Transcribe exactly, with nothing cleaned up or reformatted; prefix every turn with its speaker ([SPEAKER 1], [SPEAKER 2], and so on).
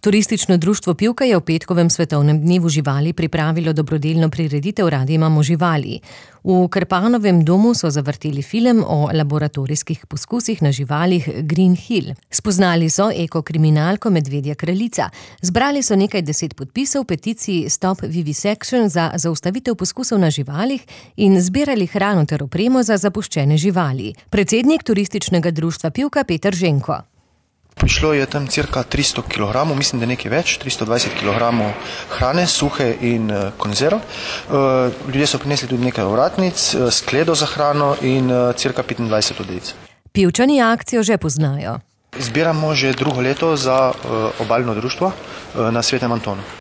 [SPEAKER 1] Turistično društvo Pivka je v petkovem svetovnem dnevu živali pripravilo dobrodelno prireditev Radi imamo živali. V Krpanovem domu so zavrteli film o laboratorijskih poskusih na živalih Green Hill. Spoznali so ekokriminalko medvedja kraljica. Zbrali so nekaj deset podpisov peticiji Stop Vivisection za zaustavitev poskusov na živalih in zbirali hrano ter opremo za zapuščene živali. Predsednik turističnega društva Pivka Peter Ženko.
[SPEAKER 2] Prišlo je tam cirka tristo kilogramov, mislim, da nekaj več, tristo dvajset kilogramov hrane, suhe in konzerv. Ljudje so prinesli tudi nekaj ovratnic, skledo za hrano in cirka petindvajset odelic.
[SPEAKER 1] Pivčani akcijo že poznajo.
[SPEAKER 2] Zbiramo že drugo leto za obalno društvo na Svetem Antonu.